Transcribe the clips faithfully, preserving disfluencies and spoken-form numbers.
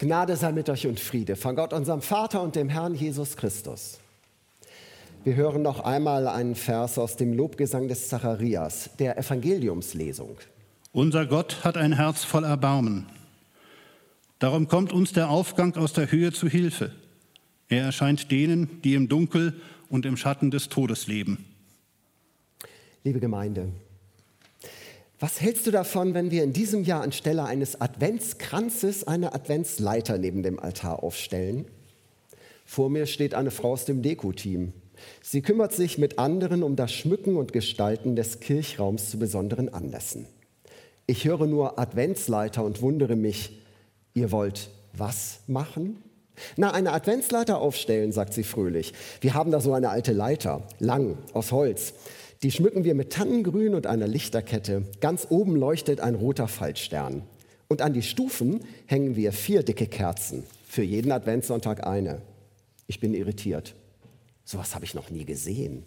Gnade sei mit euch und Friede von Gott, unserem Vater und dem Herrn Jesus Christus. Wir hören noch einmal einen Vers aus dem Lobgesang des Zacharias, der Evangeliumslesung. Unser Gott hat ein Herz voll Erbarmen. Darum kommt uns der Aufgang aus der Höhe zu Hilfe. Er erscheint denen, die im Dunkel und im Schatten des Todes leben. Liebe Gemeinde, was hältst du davon, wenn wir in diesem Jahr anstelle eines Adventskranzes eine Adventsleiter neben dem Altar aufstellen? Vor mir steht eine Frau aus dem Deko-Team. Sie kümmert sich mit anderen um das Schmücken und Gestalten des Kirchraums zu besonderen Anlässen. Ich höre nur Adventsleiter und wundere mich, ihr wollt was machen? Na, eine Adventsleiter aufstellen, sagt sie fröhlich. Wir haben da so eine alte Leiter, lang, aus Holz. Die schmücken wir mit Tannengrün und einer Lichterkette. Ganz oben leuchtet ein roter Fallstern. Und an die Stufen hängen wir vier dicke Kerzen. Für jeden Adventssonntag eine. Ich bin irritiert. So was habe ich noch nie gesehen.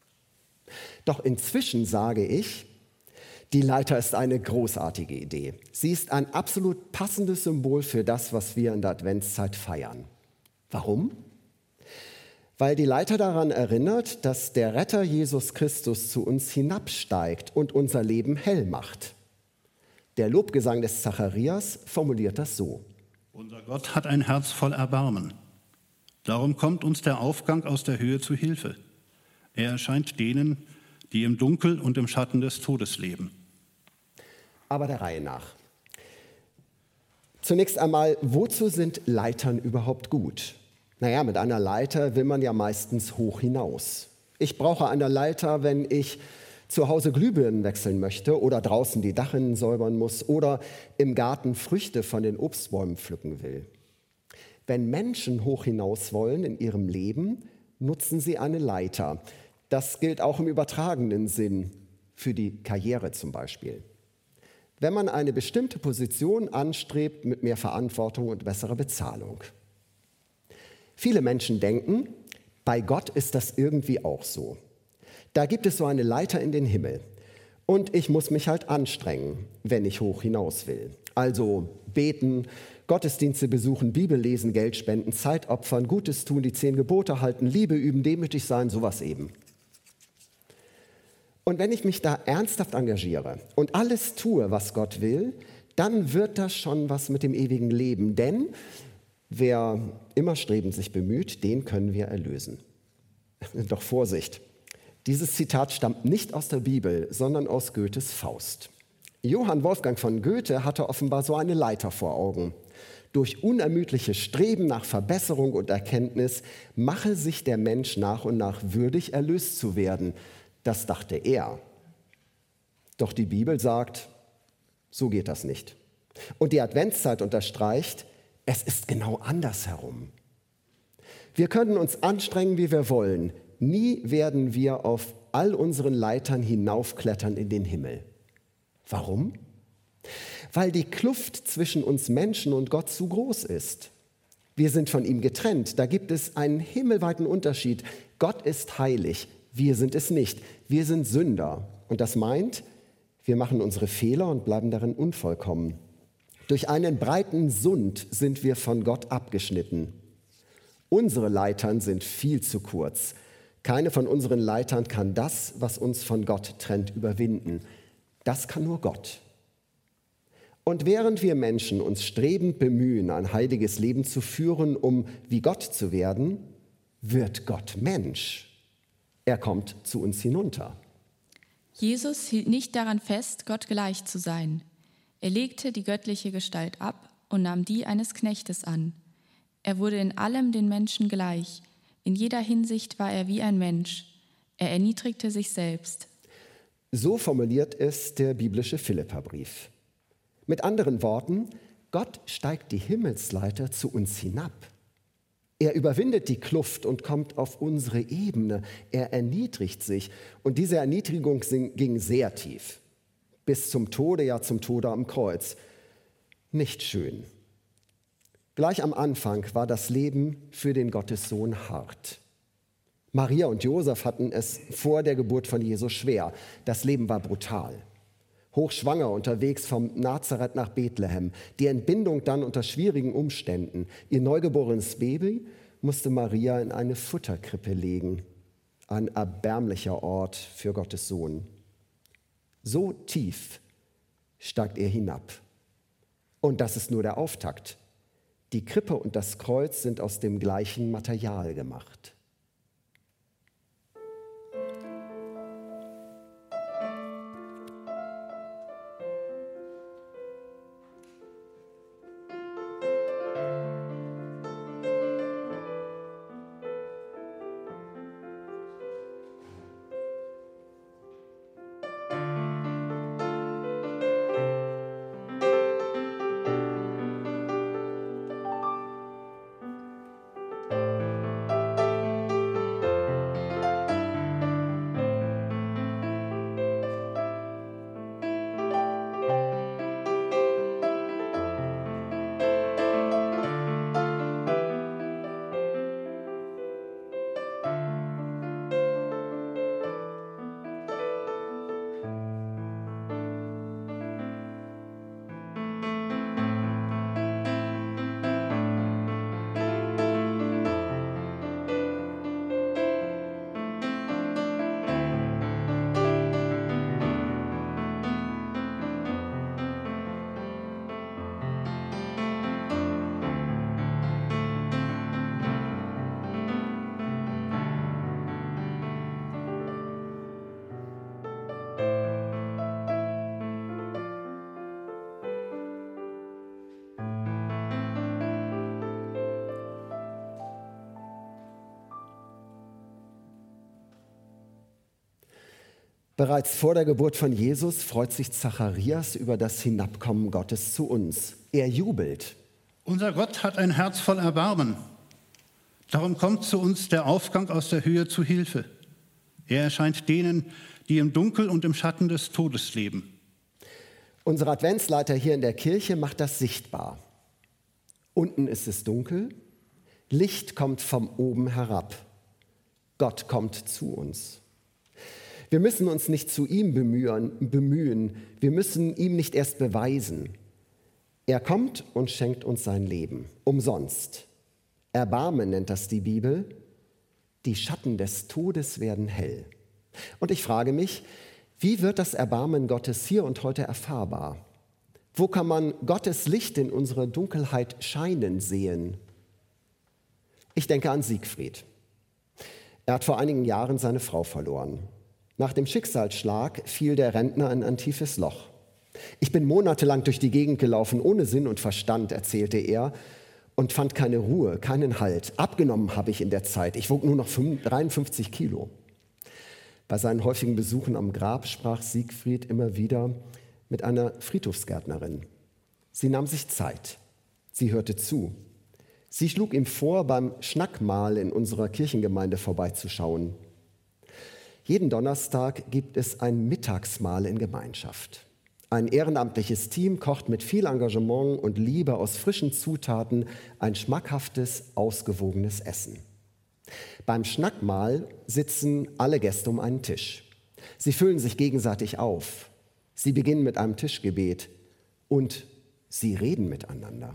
Doch inzwischen sage ich, die Leiter ist eine großartige Idee. Sie ist ein absolut passendes Symbol für das, was wir in der Adventszeit feiern. Warum? Weil die Leiter daran erinnert, dass der Retter Jesus Christus zu uns hinabsteigt und unser Leben hell macht. Der Lobgesang des Zacharias formuliert das so. Unser Gott hat ein Herz voll Erbarmen. Darum kommt uns der Aufgang aus der Höhe zu Hilfe. Er erscheint denen, die im Dunkel und im Schatten des Todes leben. Aber der Reihe nach. Zunächst einmal, wozu sind Leitern überhaupt gut? Naja, mit einer Leiter will man ja meistens hoch hinaus. Ich brauche eine Leiter, wenn ich zu Hause Glühbirnen wechseln möchte oder draußen die Dachrinnen säubern muss oder im Garten Früchte von den Obstbäumen pflücken will. Wenn Menschen hoch hinaus wollen in ihrem Leben, nutzen sie eine Leiter. Das gilt auch im übertragenen Sinn, für die Karriere zum Beispiel. Wenn man eine bestimmte Position anstrebt mit mehr Verantwortung und besserer Bezahlung. Viele Menschen denken, bei Gott ist das irgendwie auch so. Da gibt es so eine Leiter in den Himmel. Und ich muss mich halt anstrengen, wenn ich hoch hinaus will. Also beten, Gottesdienste besuchen, Bibel lesen, Geld spenden, Zeit opfern, Gutes tun, die zehn Gebote halten, Liebe üben, demütig sein, sowas eben. Und wenn ich mich da ernsthaft engagiere und alles tue, was Gott will, dann wird das schon was mit dem ewigen Leben. Denn wer immer strebend sich bemüht, den können wir erlösen. Doch Vorsicht, dieses Zitat stammt nicht aus der Bibel, sondern aus Goethes Faust. Johann Wolfgang von Goethe hatte offenbar so eine Leiter vor Augen. Durch unermüdliches Streben nach Verbesserung und Erkenntnis mache sich der Mensch nach und nach würdig, erlöst zu werden. Das dachte er. Doch die Bibel sagt, so geht das nicht. Und die Adventszeit unterstreicht, es ist genau andersherum. Wir können uns anstrengen, wie wir wollen. Nie werden wir auf all unseren Leitern hinaufklettern in den Himmel. Warum? Weil die Kluft zwischen uns Menschen und Gott zu groß ist. Wir sind von ihm getrennt. Da gibt es einen himmelweiten Unterschied. Gott ist heilig, wir sind es nicht. Wir sind Sünder. Und das meint, wir machen unsere Fehler und bleiben darin unvollkommen. Durch einen breiten Sund sind wir von Gott abgeschnitten. Unsere Leitern sind viel zu kurz. Keine von unseren Leitern kann das, was uns von Gott trennt, überwinden. Das kann nur Gott. Und während wir Menschen uns strebend bemühen, ein heiliges Leben zu führen, um wie Gott zu werden, wird Gott Mensch. Er kommt zu uns hinunter. Jesus hielt nicht daran fest, Gott gleich zu sein. Er legte die göttliche Gestalt ab und nahm die eines Knechtes an. Er wurde in allem den Menschen gleich. In jeder Hinsicht war er wie ein Mensch. Er erniedrigte sich selbst. So formuliert es der biblische Philipperbrief. Mit anderen Worten, Gott steigt die Himmelsleiter zu uns hinab. Er überwindet die Kluft und kommt auf unsere Ebene. Er erniedrigt sich. Und diese Erniedrigung ging sehr tief. Bis zum Tode, ja zum Tode am Kreuz. Nicht schön. Gleich am Anfang war das Leben für den Gottessohn hart. Maria und Josef hatten es vor der Geburt von Jesus schwer. Das Leben war brutal. hochschwanger unterwegs vom Nazareth nach Bethlehem. Die Entbindung dann unter schwierigen Umständen. Ihr neugeborenes Baby musste Maria in eine Futterkrippe legen. Ein erbärmlicher Ort für Gottes Sohn. So tief steigt er hinab. Und das ist nur der Auftakt. Die Krippe und das Kreuz sind aus dem gleichen Material gemacht. Bereits vor der Geburt von Jesus freut sich Zacharias über das Hinabkommen Gottes zu uns. Er jubelt. Unser Gott hat ein Herz voll Erbarmen. Darum kommt zu uns der Aufgang aus der Höhe zu Hilfe. Er erscheint denen, die im Dunkel und im Schatten des Todes leben. Unser Adventsleiter hier in der Kirche macht das sichtbar. Unten ist es dunkel, Licht kommt von oben herab. Gott kommt zu uns. Wir müssen uns nicht zu ihm bemühen, bemühen. Wir müssen ihm nicht erst beweisen. Er kommt und schenkt uns sein Leben, umsonst. Erbarmen nennt das die Bibel. Die Schatten des Todes werden hell. Und ich frage mich, wie wird das Erbarmen Gottes hier und heute erfahrbar? Wo kann man Gottes Licht in unsere Dunkelheit scheinen sehen? Ich denke an Siegfried. Er hat vor einigen Jahren seine Frau verloren. Nach dem Schicksalsschlag fiel der Rentner in ein tiefes Loch. Ich bin monatelang durch die Gegend gelaufen, ohne Sinn und Verstand, erzählte er, und fand keine Ruhe, keinen Halt. Abgenommen habe ich in der Zeit. Ich wog nur noch dreiundfünfzig Kilo. Bei seinen häufigen Besuchen am Grab sprach Siegfried immer wieder mit einer Friedhofsgärtnerin. Sie nahm sich Zeit. Sie hörte zu. Sie schlug ihm vor, beim Schnackmahl in unserer Kirchengemeinde vorbeizuschauen. Jeden Donnerstag gibt es ein Mittagsmahl in Gemeinschaft. Ein ehrenamtliches Team kocht mit viel Engagement und Liebe aus frischen Zutaten ein schmackhaftes, ausgewogenes Essen. Beim Schnackmahl sitzen alle Gäste um einen Tisch. Sie füllen sich gegenseitig auf. Sie beginnen mit einem Tischgebet und sie reden miteinander.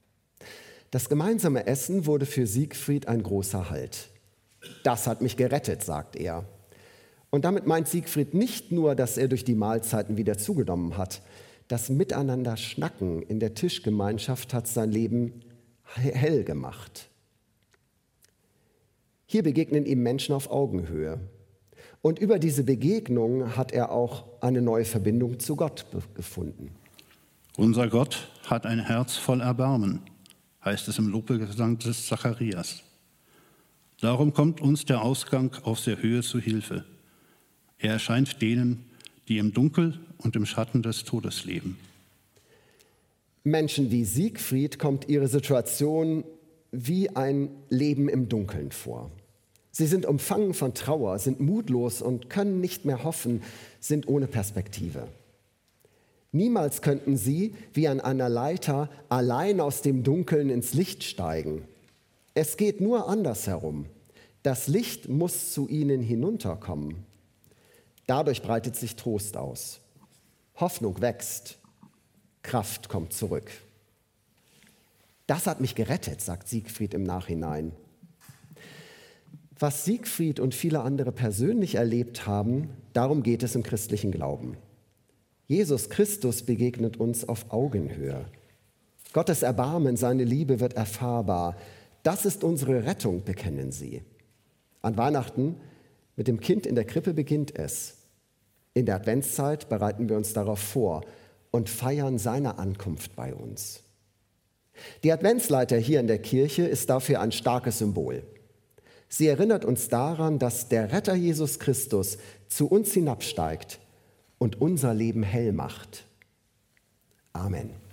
Das gemeinsame Essen wurde für Siegfried ein großer Halt. Das hat mich gerettet, sagt er. Und damit meint Siegfried nicht nur, dass er durch die Mahlzeiten wieder zugenommen hat. Das Miteinander Schnacken in der Tischgemeinschaft hat sein Leben hell gemacht. Hier begegnen ihm Menschen auf Augenhöhe. Und über diese Begegnung hat er auch eine neue Verbindung zu Gott gefunden. Unser Gott hat ein Herz voll Erbarmen, heißt es im Lobgesang des Zacharias. Darum kommt uns der Ausgang aus der Höhe zu Hilfe. Er erscheint denen, die im Dunkel und im Schatten des Todes leben. Menschen wie Siegfried kommt ihre Situation wie ein Leben im Dunkeln vor. Sie sind umfangen von Trauer, sind mutlos und können nicht mehr hoffen, sind ohne Perspektive. Niemals könnten sie, wie an einer Leiter, allein aus dem Dunkeln ins Licht steigen. Es geht nur andersherum. Das Licht muss zu ihnen hinunterkommen. Dadurch breitet sich Trost aus. Hoffnung wächst, Kraft kommt zurück. Das hat mich gerettet, sagt Siegfried im Nachhinein. Was Siegfried und viele andere persönlich erlebt haben, darum geht es im christlichen Glauben. Jesus Christus begegnet uns auf Augenhöhe. Gottes Erbarmen, seine Liebe wird erfahrbar. Das ist unsere Rettung, bekennen sie. An Weihnachten mit dem Kind in der Krippe beginnt es. In der Adventszeit bereiten wir uns darauf vor und feiern seine Ankunft bei uns. Die Adventsleiter hier in der Kirche ist dafür ein starkes Symbol. Sie erinnert uns daran, dass der Retter Jesus Christus zu uns hinabsteigt und unser Leben hell macht. Amen.